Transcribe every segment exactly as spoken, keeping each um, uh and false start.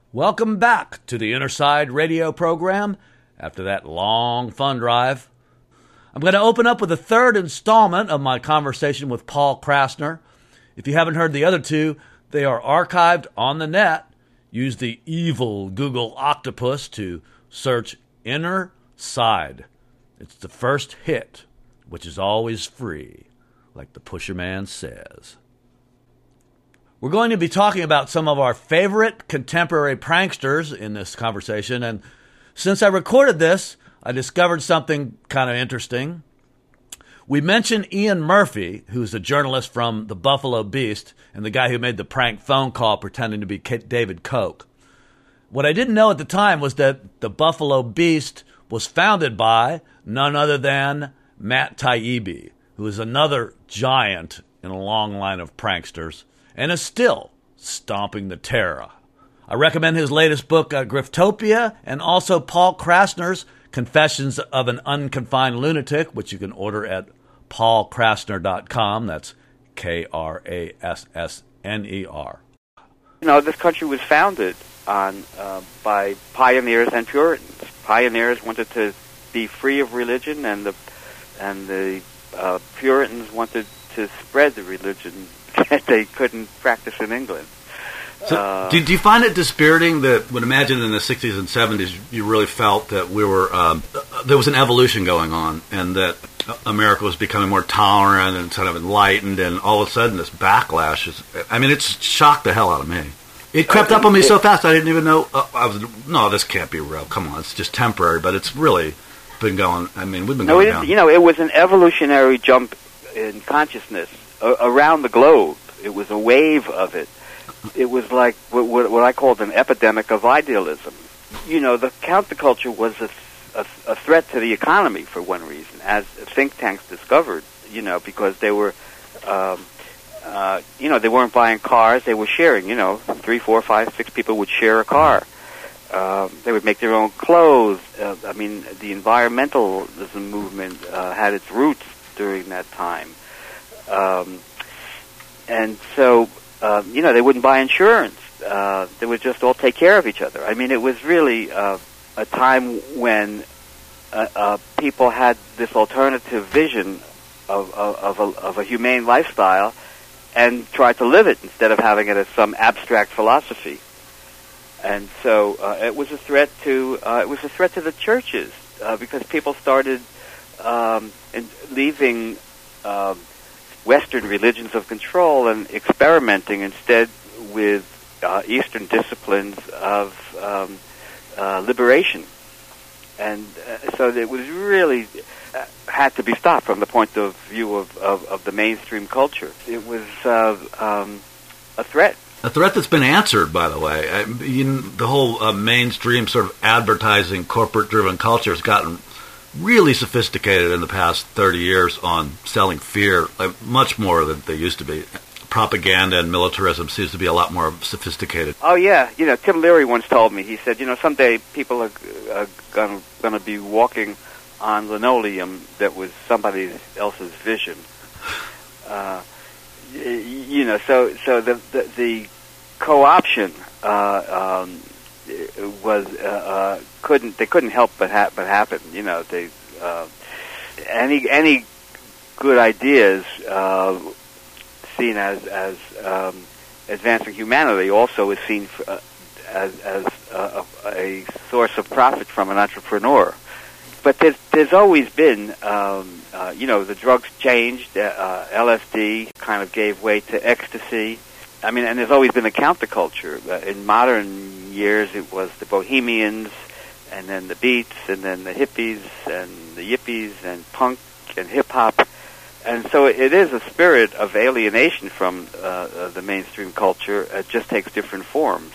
Welcome back to the Innerside Radio program after that long fun drive. I'm going to open up with the third installment of my conversation with Paul Krassner. If you haven't heard the other two, they are archived on the net. Use the evil Google octopus to search Inner Side. It's the first hit, which is always free, like the Pusher Man says. We're going to be talking about some of our favorite contemporary pranksters in this conversation, and since I recorded this, I discovered something kind of interesting. We mentioned Ian Murphy, who's a journalist from the Buffalo Beast, and the guy who made the prank phone call pretending to be David Koch. What I didn't know at the time was that the Buffalo Beast was founded by none other than Matt Taibbi, who is another giant in a long line of pranksters, and is still stomping the terror. I recommend his latest book, uh, Griftopia, and also Paul Krassner's Confessions of an Unconfined Lunatic, which you can order at paul krassner dot com. That's K R A S S N E R. You know, this country was founded on uh, by pioneers and Puritans. Pioneers wanted to be free of religion, and the and the uh, Puritans wanted to spread the religion that they couldn't practice in England. So, uh, do, do you find it dispiriting that, when imagine in the sixties and seventies, you really felt that we were um, there was an evolution going on, and that America was becoming more tolerant and kind of enlightened, and all of a sudden this backlash is, I mean, it's shocked the hell out of me. It crept up on me so fast I didn't even know, uh, I was, no, this can't be real, come on, it's just temporary, but it's really been going, I mean, we've been no, going it, down. You know, it was an evolutionary jump in consciousness uh, around the globe. It was a wave of it. It was like what, what, what I called an epidemic of idealism. You know, the counterculture was a, a, a threat to the economy for one reason, as think tanks discovered, you know, because they were, um, uh, you know, they weren't buying cars, they were sharing, you know, three, four, five, six people would share a car. Uh, they would make their own clothes. Uh, I mean, the environmentalism movement uh, had its roots during that time. Um, and so... Uh, you know, they wouldn't buy insurance. Uh, they would just all take care of each other. I mean, it was really uh, a time when uh, uh, people had this alternative vision of, of, of, a, of a humane lifestyle and tried to live it instead of having it as some abstract philosophy. And so uh, it was a threat to uh, it was a threat to the churches uh, because people started um, in leaving. Um, Western religions of control and experimenting instead with uh, Eastern disciplines of um, uh, liberation. And uh, so it was really uh, had to be stopped from the point of view of, of, of the mainstream culture. It was uh, um, a threat. A threat that's been answered, by the way. I, you, the whole uh, mainstream sort of advertising, corporate-driven culture has gotten really sophisticated in the past thirty years on selling fear, like much more than they used to be. Propaganda and militarism seems to be a lot more sophisticated. Oh, yeah. You know, Tim Leary once told me, he said, you know, someday people are uh, going to be walking on linoleum that was somebody else's vision. Uh, you know, so so the the, the co-option uh, um, was uh, uh, couldn't they couldn't help but ha- but happen. You know, they uh, any any good ideas uh, seen as as um, advancing humanity also is seen for, uh, as as uh, a, a source of profit from an entrepreneur. But there's there's always been um, uh, you know, the drugs changed. Uh, L S D kind of gave way to ecstasy. I mean, and there's always been a counterculture. Uh, in modern years, it was the bohemians, and then the beats, and then the hippies, and the yippies, and punk, and hip-hop. And so it is a spirit of alienation from uh, uh, the mainstream culture. It just takes different forms.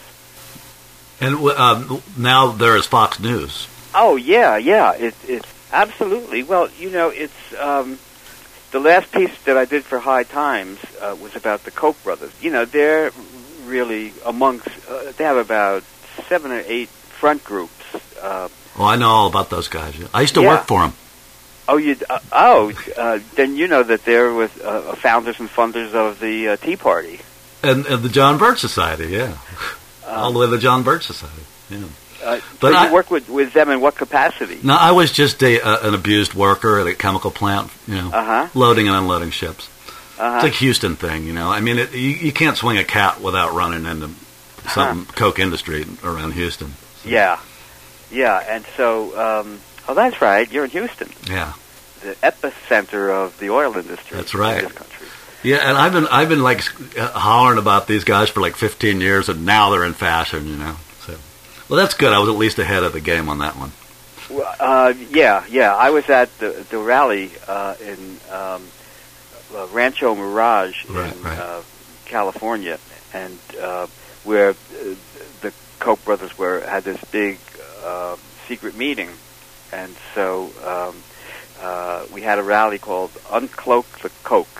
And um, now there is Fox News. Oh, yeah, yeah. It, it's absolutely. Well, you know, it's... Um, The last piece that I did for High Times uh, was about the Koch brothers. You know, they're really amongst, uh, they have about seven or eight front groups. Uh, oh, I know all about those guys. I used to yeah. work for them. Oh, you? Uh, oh, uh, then you know that they're with uh, founders and funders of the uh, Tea Party. And, and the John Birch Society, yeah. all the way to the John Birch Society. Yeah. Uh, but so I, you work with, with them in what capacity? No, I was just a, uh, an abused worker at a chemical plant, you know, uh-huh. loading and unloading ships. Uh-huh. It's like Houston thing, you know. I mean, it, you, you can't swing a cat without running into some huh. coke industry around Houston. So. Yeah, yeah, and so, um, oh, that's right. You're in Houston. Yeah, the epicenter of the oil industry. That's right. In this country. Yeah, and I've been I've been like hollering about these guys for like fifteen years, and now they're in fashion, you know. So, well, that's good. I was at least ahead of the game on that one. Well, uh, yeah, yeah. I was at the the rally uh, in um, uh, Rancho Mirage right, in right. Uh, California, and uh, where uh, the Koch brothers were had this big uh, secret meeting, and so um, uh, we had a rally called Uncloak the Kochs.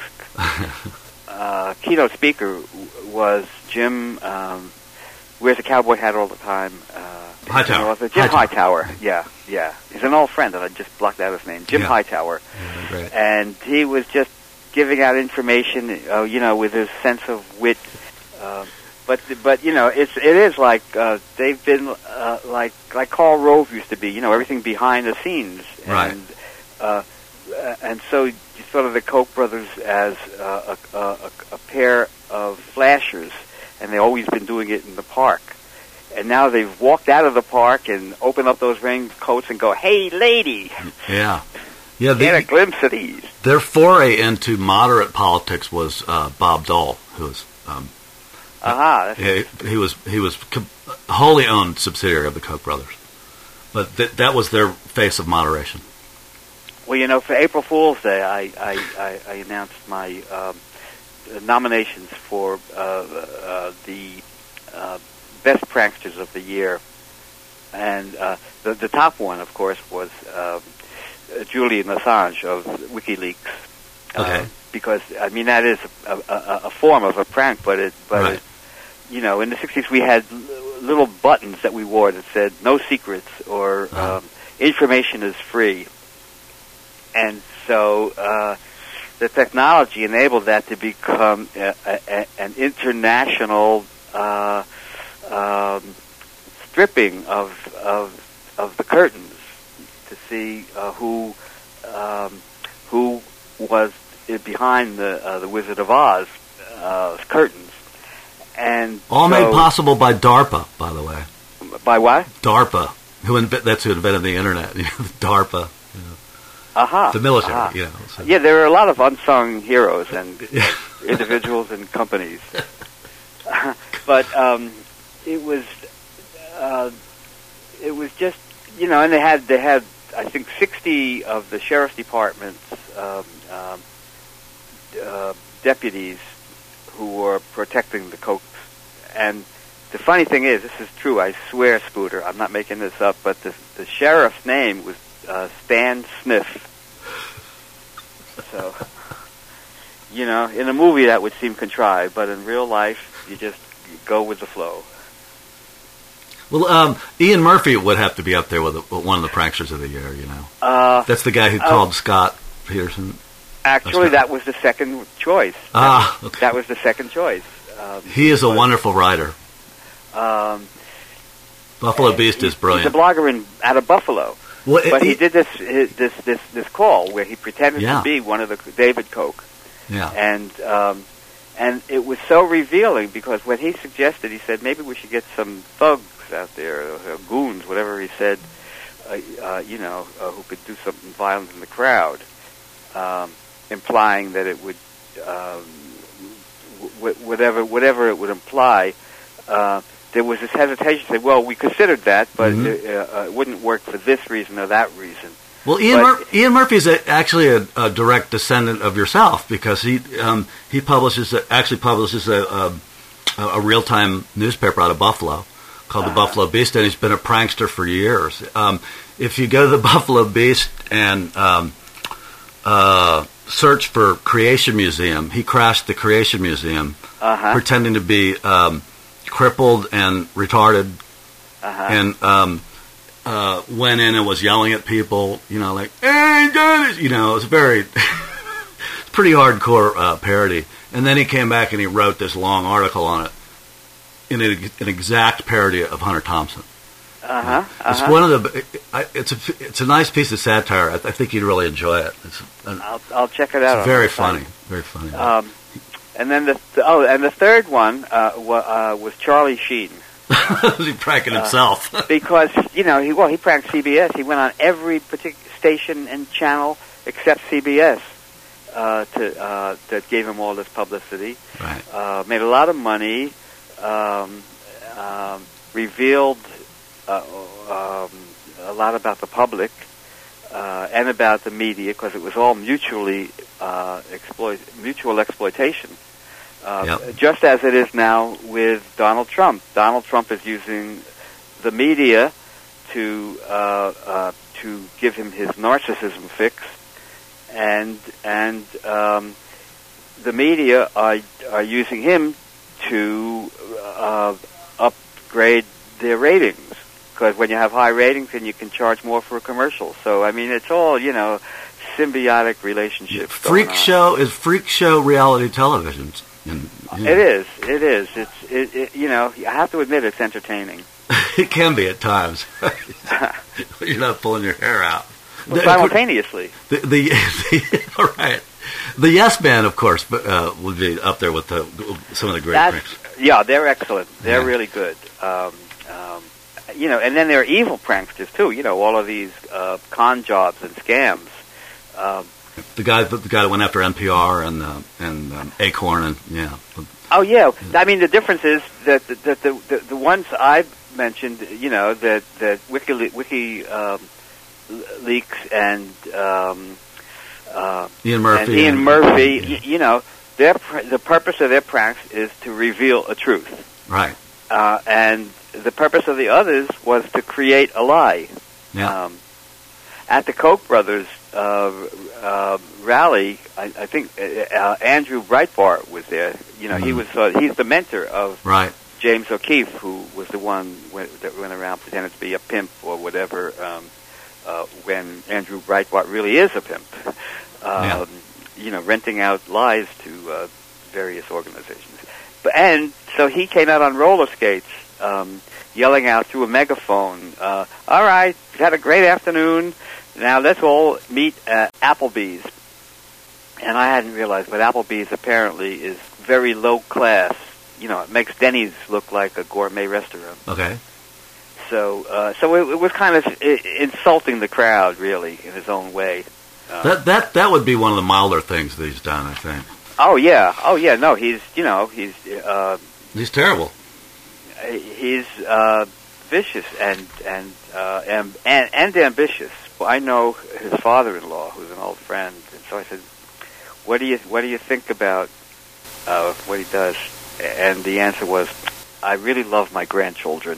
uh, keynote speaker was Jim. Um, wears a cowboy hat all the time. Uh, Hightower. Jim Hightower. Hightower. Yeah, yeah. He's an old friend, and I just blocked out his name. Jim Yeah. Hightower. Yeah, great. And he was just giving out information, uh, you know, with his sense of wit. Uh, but but you know, it's it is like uh, they've been uh, like like Karl Rove used to be. You know, everything behind the scenes. Right. And, uh, and so you thought of the Koch brothers as uh, a, a, a pair of flashers, and they've always been doing it in the park. And now they've walked out of the park and opened up those raincoats and go, "Hey, lady, Yeah, yeah. get a The, glimpse of these." their foray into moderate politics was uh, Bob Dole, who was um, Aha. he, he was he was com- wholly owned subsidiary of the Koch brothers, but th- that was their face of moderation. Well, you know, for April Fool's Day, I I, I, I announced my um, nominations for uh, uh, the uh, best pranksters of the year, and uh, the the top one, of course, was uh, Julian Assange of WikiLeaks. Okay. Uh, because I mean that is a, a, a form of a prank, but it but Right. it, you know, in the sixties we had l- little buttons that we wore that said "No secrets" or Uh-huh. um, "Information is free." And so uh, the technology enabled that to become a, a, an international uh, um, stripping of, of of the curtains to see uh, who um, who was behind the uh, the Wizard of Oz uh, curtains, and All so, made possible by DARPA, by the way. by what? DARPA, who inv- that's who invented the internet. DARPA, you know, Aha, the military. aha. You know, so. Yeah, there are a lot of unsung heroes and individuals and companies. But um, it was uh, it was just, you know, and they had they had I think sixty of the sheriff's department's um, um, uh, deputies who were protecting the Kochs. And the funny thing is, this is true. I swear, Scooter, I'm not making this up. But the the sheriff's name was uh, Stan Smith. So, you know, in a movie that would seem contrived, but in real life, you just go with the flow. Well, um, Ian Murphy would have to be up there with, the, with one of the pranksters of the year. You know, Uh, that's the guy who uh, called Scott Peterson. actually, That's that was the second choice. Ah, okay. That was the second choice. Um, He is a but, wonderful writer. Um, Buffalo Beast is brilliant. He's a blogger in, out of Buffalo. Well, But it- he did this his- this this this call where he pretended Yeah. to be one of the David Koch, Yeah. and um, and it was so revealing because when he suggested, he said maybe we should get some thugs out there, or goons, whatever he said, uh, uh, you know, uh, who could do something violent in the crowd, um, implying that it would um, w- whatever whatever it would imply. Uh, There was this hesitation to say, well, we considered that, but Mhm. it, uh, it wouldn't work for this reason or that reason. Well, Ian, But- Mur- Ian Murphy is a, actually a, a direct descendant of yourself because he um, he publishes a, actually publishes a, a, a real time newspaper out of Buffalo called Uh-huh. the Buffalo Beast, and he's been a prankster for years. Um, if you go to the Buffalo Beast and um, uh, search for Creation Museum, he crashed the Creation Museum, Uh-huh. pretending to be um, crippled and retarded, Uh-huh. and um, uh, went in and was yelling at people, you know, like, hey, Dennis, you know, it was very, it's pretty hardcore uh, parody. And then he came back and he wrote this long article on it, in a, an exact parody of Hunter Thompson. Uh huh. Uh-huh. It's one of the. I, it's a it's a nice piece of satire. I, I think you'd really enjoy it. It's, an, I'll I'll check it out. It's very funny. Very funny. Um, and then the oh, and the third one uh, wa- uh, was Charlie Sheen. Was he pranking himself? Uh, because you know he well he pranked C B S. He went on every particular station and channel except C B S uh, to uh, that gave him all this publicity. Right. Uh, made a lot of money. Um, um, revealed. Uh, um, a lot about the public uh, and about the media because it was all mutually uh, exploit mutual exploitation. Uh, yep. Just as it is now with Donald Trump. Donald Trump is using the media to uh, uh, to give him his narcissism fix, and and um, the media are are using him to uh, upgrade their ratings. Because when you have high ratings, then you can charge more for a commercial. So I mean, it's all you know, symbiotic relationships. Freak show is freak show reality television. And, you know. It is. It is. It's. It, it, you know, I have to admit, it's entertaining. It can be at times. You're not pulling your hair out. Well, simultaneously. The, the, the all right. The Yes Band, of course, uh, would be up there with the, some of the great That's, pranks. Yeah, they're excellent. They're yeah. really good. Um, um, you know, and then there are evil pranksters too. You know, all of these uh, con jobs and scams. Um, the guy, the guy that went after N P R and uh, and um, Acorn, and yeah. Oh yeah. yeah, I mean the difference is that the the, the, the, the ones I've mentioned, you know, that that Wiki Wiki um, leaks and um, uh, Ian Murphy, and Ian and, Murphy, yeah. y- you know, their pr- the purpose of their pranks is to reveal a truth, right? Uh, and the purpose of the others was to create a lie. Yeah. Um, at the Koch brothers uh, uh, rally, I, I think uh, uh, Andrew Breitbart was there. You know, mm-hmm. he was uh, he's the mentor of right. James O'Keefe, who was the one went, that went around pretending to be a pimp or whatever. Um, uh, when Andrew Breitbart really is a pimp, um, yeah. you know, renting out lies to uh, various organizations. But, and so he came out on roller skates, um, yelling out through a megaphone, uh, all right, we've had a great afternoon, now let's all meet at Applebee's. And I hadn't realized, but Applebee's apparently is very low class. You know, it makes Denny's look like a gourmet restaurant. Okay. So, uh, so it, it was kind of I- insulting the crowd, really, in his own way. Uh, that that that would be one of the milder things that he's done, I think. Oh yeah, oh yeah. No, he's you know he's uh, he's terrible. He's uh, vicious and and, uh, and and and ambitious. Well, I know his father-in-law, who's an old friend, and so I said, "What do you what do you think about uh, what he does?" And the answer was, "I really love my grandchildren."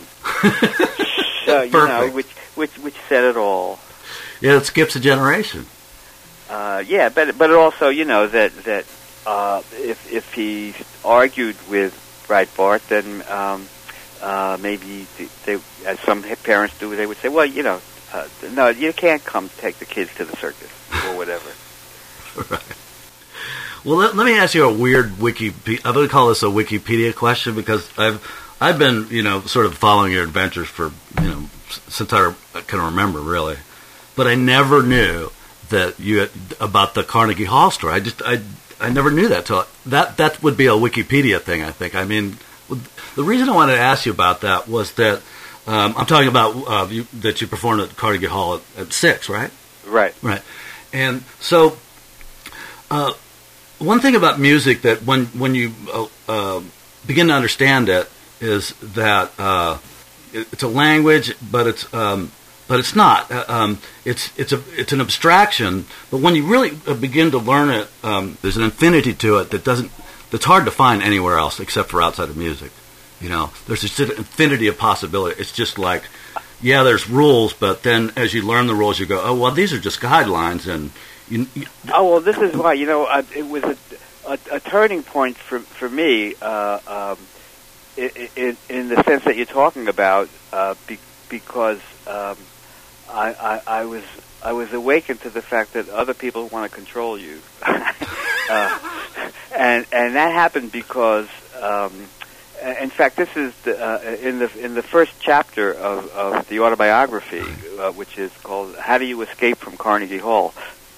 So you know, which which which said it all. Yeah, it skips a generation. Uh, yeah, but but also you know that that. Uh, if if he argued with Breitbart, then um, uh, maybe they, as some parents do, they would say, "Well, you know, uh, no, you can't come take the kids to the circus or whatever." Right. Well, let, let me ask you a weird wiki. I'm going to call this a Wikipedia question because I've I've been you know sort of following your adventures for you know since I can remember really, but I never knew that you had, about the Carnegie Hall story. I just I. I never knew that. Till that that would be a Wikipedia thing, I think. I mean, the reason I wanted to ask you about that was that um, I'm talking about uh, you, that you performed at Carnegie Hall at, at six, right? Right. Right. And so, uh, one thing about music that when when you uh, uh, begin to understand it is that uh, it, it's a language, but it's um, but it's not. Uh, um, it's it's a it's an abstraction. But when you really begin to learn it, um, there's an infinity to it that doesn't that's hard to find anywhere else except for outside of music. You know, there's just an infinity of possibility. It's just like, yeah, there's rules, but then as you learn the rules, you go, oh well, these are just guidelines, and you. you oh well, this is why you know uh, it was a, a, a turning point for for me uh, um, in, in the sense that you're talking about, uh, be, because. Um, I, I, I was I was awakened to the fact that other people want to control you, uh, and and that happened because um, in fact, this is the, uh, in the in the first chapter of, of the autobiography, uh, which is called "How Do You Escape from Carnegie Hall?"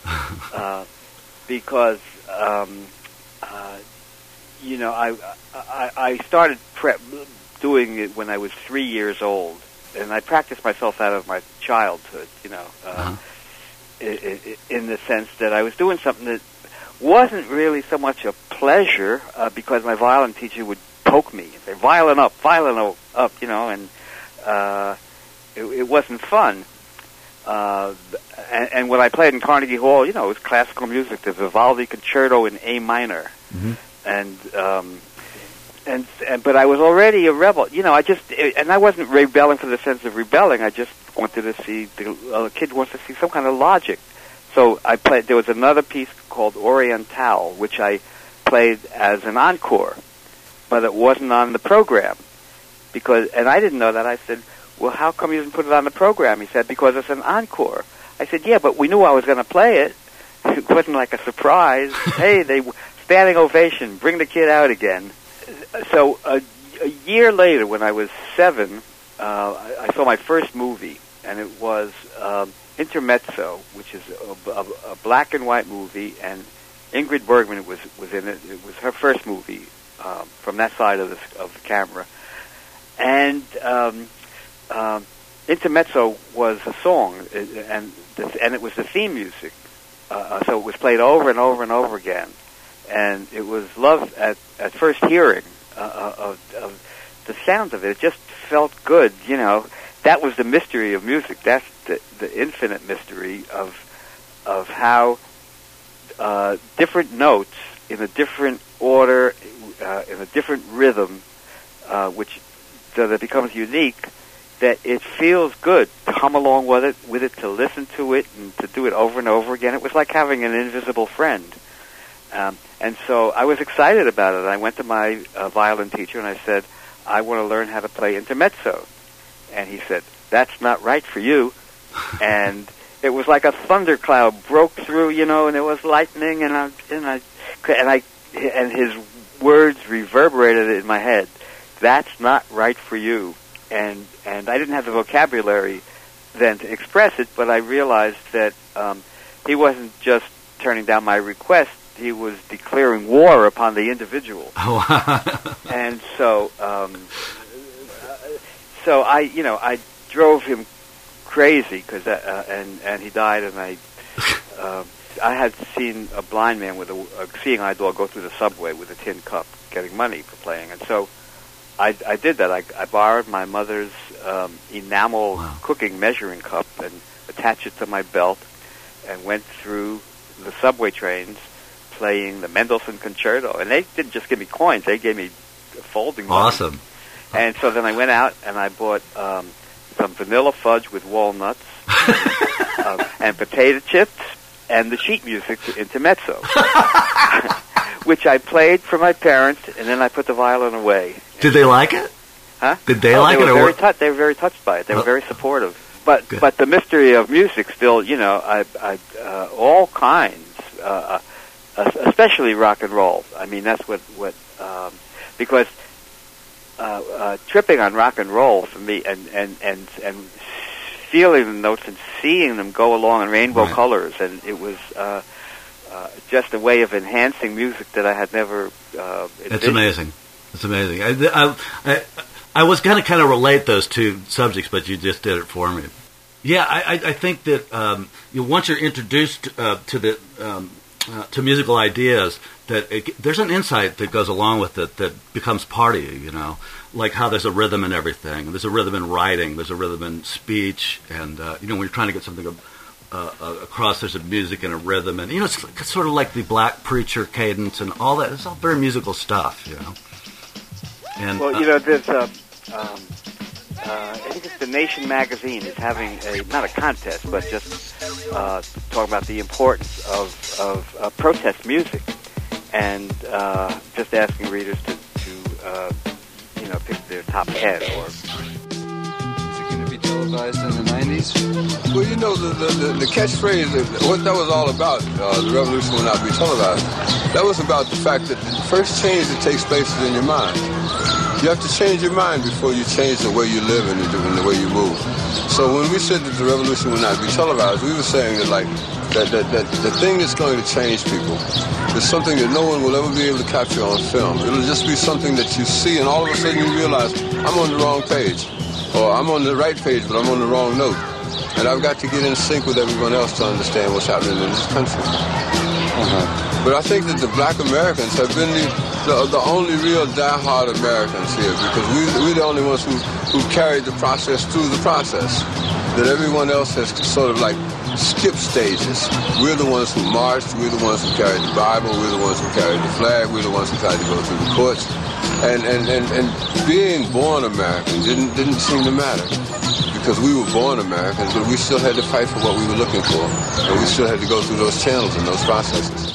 Uh, because um, uh, you know, I I, I started prep doing it when I was three years old, and I practiced myself out of my childhood. You know, uh, uh-huh. i- i- in the sense that I was doing something that wasn't really so much a pleasure, uh, because my violin teacher would poke me and say, "Violin up, violin up," you know, and uh, it, it wasn't fun. Uh, and, and when I played in Carnegie Hall, you know, it was classical music, the Vivaldi Concerto in A minor, mm-hmm. and um, and and but I was already a rebel, you know. I just and I wasn't rebelling for the sense of rebelling. I just wanted to see the uh, kid wants to see some kind of logic. So I played. There was another piece called Oriental, which I played as an encore, but it wasn't on the program because, and I didn't know that. I said, "Well, how come you didn't put it on the program?" He said, "Because it's an encore." I said, "Yeah, but we knew I was going to play it. It wasn't like a surprise." Hey, they standing ovation. Bring the kid out again. So a, a year later, when I was seven, uh, I, I saw my first movie, and it was um, Intermezzo, which is a, a, a black and white movie, and Ingrid Bergman was was in it. It was her first movie um, from that side of the of the camera, and um, um, Intermezzo was a song, and the, and it was the theme music. Uh, so it was played over and over and over again, and it was love at at first hearing uh, of, of the sound of it. It just felt good, you know. That was the mystery of music. That's the, the infinite mystery of of how uh, different notes in a different order, uh, in a different rhythm, uh, which so that it becomes unique. That it feels good to hum along with it, with it, to listen to it, and to do it over and over again. It was like having an invisible friend. Um, and so I was excited about it. I went to my uh, violin teacher and I said, "I want to learn how to play intermezzo." And he said, "That's not right for you." And it was like a thundercloud broke through, you know, and there was lightning, and I and I and I and his words reverberated in my head. "That's not right for you." And and I didn't have the vocabulary then to express it, but I realized that um, he wasn't just turning down my request; he was declaring war upon the individual. And so, um, so I, you know, I drove him crazy because, uh, and and he died, and I, uh, I had seen a blind man with a, a seeing eye dog go through the subway with a tin cup, getting money for playing, and so. I, I did that. I, I borrowed my mother's um, enamel wow. cooking measuring cup and attached it to my belt and went through the subway trains playing the Mendelssohn Concerto. And they didn't just give me coins. They gave me folding money. Awesome. And so then I went out and I bought um, some vanilla fudge with walnuts uh, and potato chips and the sheet music to Intermezzo, which I played for my parents, and then I put the violin away. Did they like it? Huh? Did they oh, like they it? Were or very tou- they were very touched by it. They were very supportive. But Good. but the mystery of music still, you know, I, I uh, all kinds, uh, uh, especially rock and roll. I mean, that's what what um, because uh, uh, tripping on rock and roll for me, and and and and feeling the notes and seeing them go along in rainbow right. colors, and it was. Uh, Uh, just a way of enhancing music that I had never uh, envisioned. It's amazing. It's amazing. I, I, I, I was going to kind of relate those two subjects, but you just did it for me. Yeah, I, I think that um, you know, once you're introduced uh, to the um, uh, to musical ideas, that it, there's an insight that goes along with it that becomes part of you. You know, like how there's a rhythm in everything. There's a rhythm in writing. There's a rhythm in speech, and uh, you know, when you're trying to get something. Uh, uh, across there's a music and a rhythm, and you know it's, it's sort of like the Black Preacher cadence and all that. It's all very musical stuff, you know. And well, uh, you know, there's uh, um, uh, I think it's the Nation magazine is having a not a contest, but just uh, talking about the importance of of uh, protest music, and uh, just asking readers to to uh, you know pick their top ten or. Televised in the nineties? Well, you know, the, the, the, the catchphrase, what that was all about, uh, the revolution will not be televised, that was about the fact that the first change that takes place is in your mind. You have to change your mind before you change the way you live and the, and the way you move. So when we said that the revolution would not be televised, we were saying that, like, that, that, that the thing that's going to change people is something that no one will ever be able to capture on film. It'll just be something that you see, and all of a sudden you realize, I'm on the wrong page. Or I'm on the right page, but I'm on the wrong note. And I've got to get in sync with everyone else to understand what's happening in this country. Uh-huh. But I think that the black Americans have been the, the, the only real die-hard Americans here, because we, we're the only ones who, who carried the process through the process. That everyone else has sort of like skipped stages. We're the ones who marched, we're the ones who carried the Bible, we're the ones who carried the flag, we're the ones who tried to go through the courts. And, and, and, and being born American didn't, didn't seem to matter, because we were born Americans, but we still had to fight for what we were looking for. And we still had to go through those channels and those processes.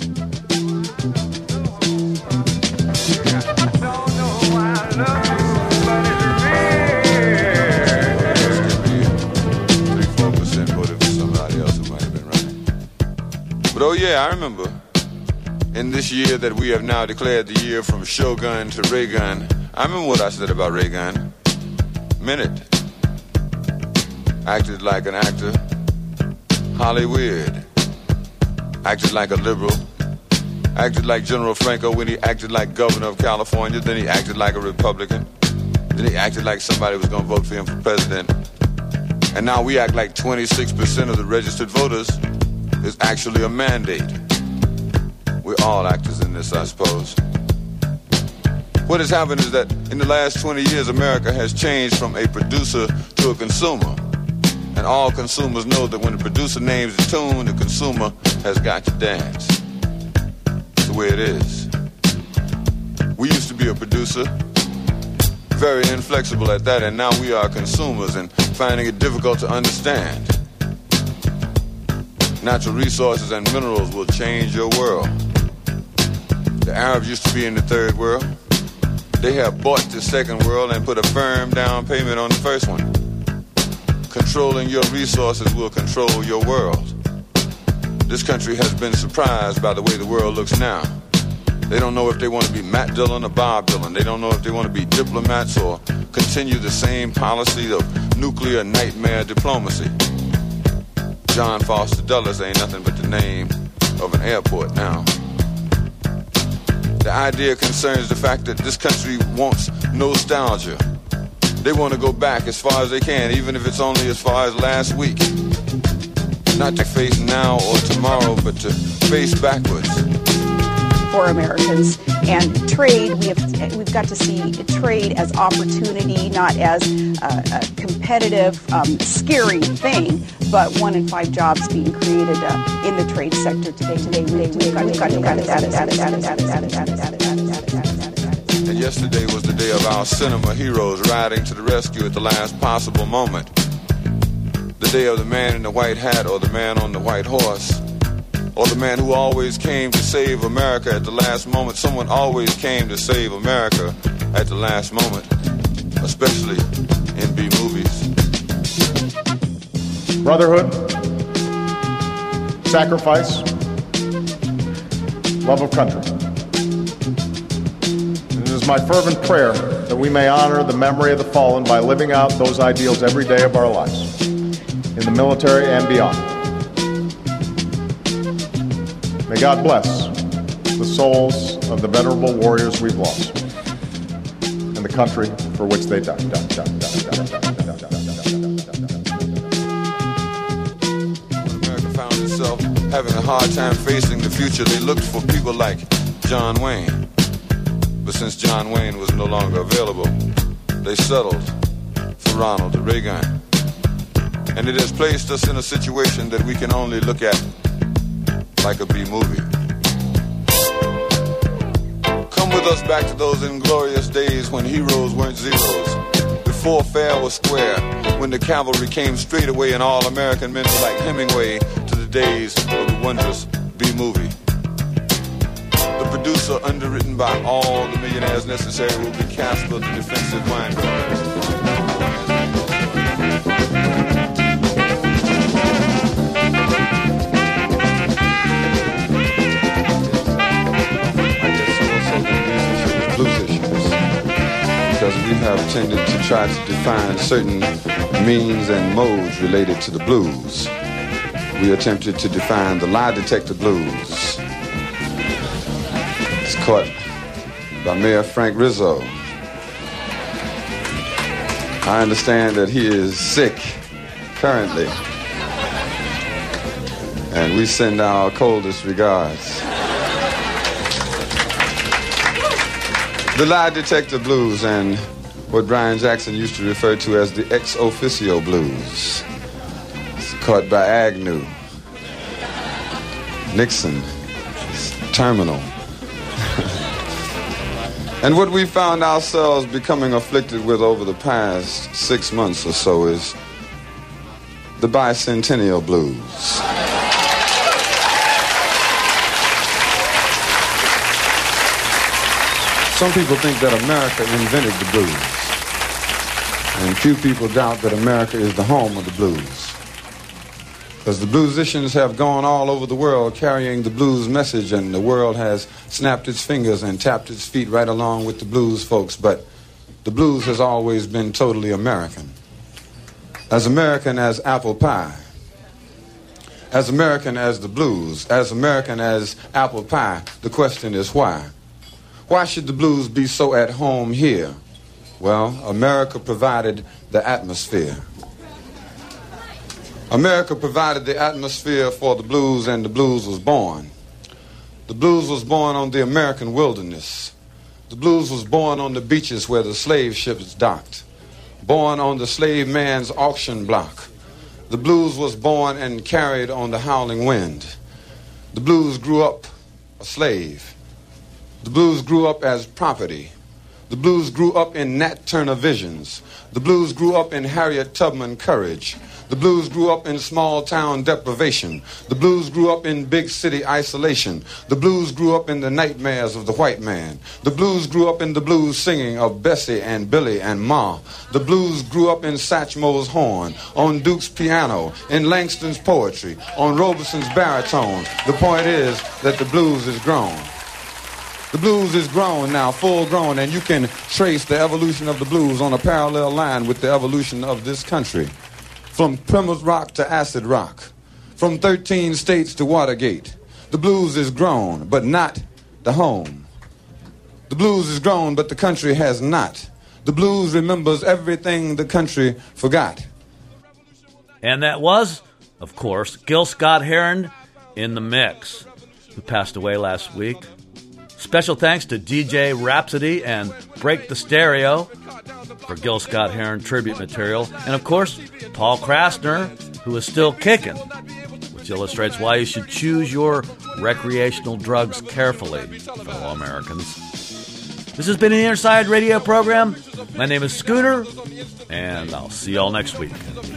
But oh yeah, I remember in this year that we have now declared the year from Shogun to Reagan, I remember what I said about Reagan. Meant it. Acted like an actor. Hollywood. Acted like a liberal. Acted like General Franco when he acted like governor of California. Then he acted like a Republican. Then he acted like somebody was going to vote for him for president. And now we act like twenty-six percent of the registered voters is actually a mandate. We're all actors in this, I suppose. What has happened is that in the last twenty years, America has changed from a producer to a consumer. And all consumers know that when the producer names the tune, the consumer has got to dance. It's the way it is. We used to be a producer, very inflexible at that, and now we are consumers and finding it difficult to understand. Natural resources and minerals will change your world. The Arabs used to be in the third world. They have bought the second world and put a firm down payment on the first one. Controlling your resources will control your world. This country has been surprised by the way the world looks now. They don't know if they want to be Matt Dillon or Bob Dylan. They don't know if they want to be diplomats or continue the same policy of nuclear nightmare diplomacy. John Foster Dulles ain't nothing but the name of an airport now. The idea concerns the fact that this country wants nostalgia. They want to go back as far as they can, even if it's only as far as last week. Not to face now or tomorrow, but to face backwards. For Americans, and trade, we have we've got to see trade as opportunity, not as uh, a competitive, um, scary thing, but one in five jobs being created uh, in the trade sector today. Today, we've got, we've got, we've got, we've got, we've got, we've got, we've got, we've got, we've got, we've got, we've got. And yesterday was the day of our cinema heroes riding to the rescue at the last possible moment. The day of the man in the white hat or the man on the white horse. Or the man who always came to save America at the last moment. Someone always came to save America at the last moment, especially in B movies. Brotherhood, sacrifice, love of country. And it is my fervent prayer that we may honor the memory of the fallen by living out those ideals every day of our lives, in the military and beyond. May God bless the souls of the venerable warriors we've lost and the country for which they died. When America found itself having a hard time facing the future, they looked for people like John Wayne. But since John Wayne was no longer available, they settled for Ronald Reagan. And it has placed us in a situation that we can only look at like a B movie. Come with us back to those inglorious days when heroes weren't zeros, before fair was square, when the cavalry came straight away and all American men were like Hemingway, to the days of the wondrous B movie. The producer, underwritten by all the millionaires necessary, will be Casper, the defensive linebacker. tried to define certain means and modes related to the blues. We attempted to define the lie detector blues. It's caught by Mayor Frank Rizzo. I understand that he is sick currently, and we send our coldest regards. The lie detector blues, and what Brian Jackson used to refer to as the ex officio blues. It's caught by Agnew, Nixon, Terminal. And what we found ourselves becoming afflicted with over the past six months or so is the bicentennial blues. Some people think that America invented the blues, and few people doubt that America is the home of the blues. Because the bluesicians have gone all over the world carrying the blues message, and the world has snapped its fingers and tapped its feet right along with the blues folks, but the blues has always been totally American. As American as apple pie, as American as the blues, as American as apple pie, the question is why? Why should the blues be so at home here? Well, America provided the atmosphere. America provided the atmosphere for the blues, and the blues was born. The blues was born on the American wilderness. The blues was born on the beaches where the slave ships docked. Born on the slave man's auction block. The blues was born and carried on the howling wind. The blues grew up a slave. The blues grew up as property. The blues grew up in Nat Turner visions. The blues grew up in Harriet Tubman courage. The blues grew up in small-town deprivation. The blues grew up in big-city isolation. The blues grew up in the nightmares of the white man. The blues grew up in the blues singing of Bessie and Billy and Ma. The blues grew up in Satchmo's horn, on Duke's piano, in Langston's poetry, on Robeson's baritone. The point is that the blues is grown. The blues is grown now, full grown, and you can trace the evolution of the blues on a parallel line with the evolution of this country. From Plymouth Rock to acid rock, from thirteen states to Watergate. The blues is grown, but not the home. The blues is grown, but the country has not. The blues remembers everything the country forgot. And that was, of course, Gil Scott-Heron in the mix, who passed away last week. Special thanks to D J Rhapsody and Break the Stereo for Gil Scott-Heron tribute material. And, of course, Paul Krasner, who is still kicking, which illustrates why you should choose your recreational drugs carefully, fellow Americans. This has been an Inner Side Radio program. My name is Scooter, and I'll see y'all next week.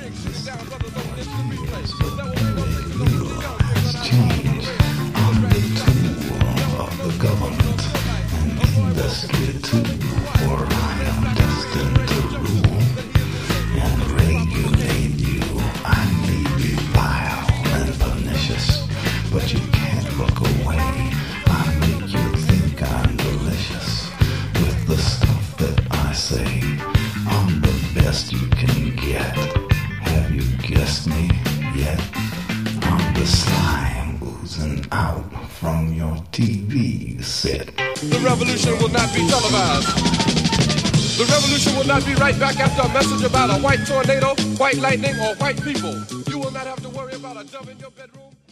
Government and industry too, for I am destined to rule and regulate you. I may be vile and pernicious, but you can't look away. I make you think I'm delicious with the stuff that I say. I'm the best you can get. Have you guessed me yet? I'm the slime oozing out from your T V set. The revolution will not be televised. The revolution will not be right back after a message about a white tornado, white lightning, or white people. You will not have to worry about a dove in your bedroom.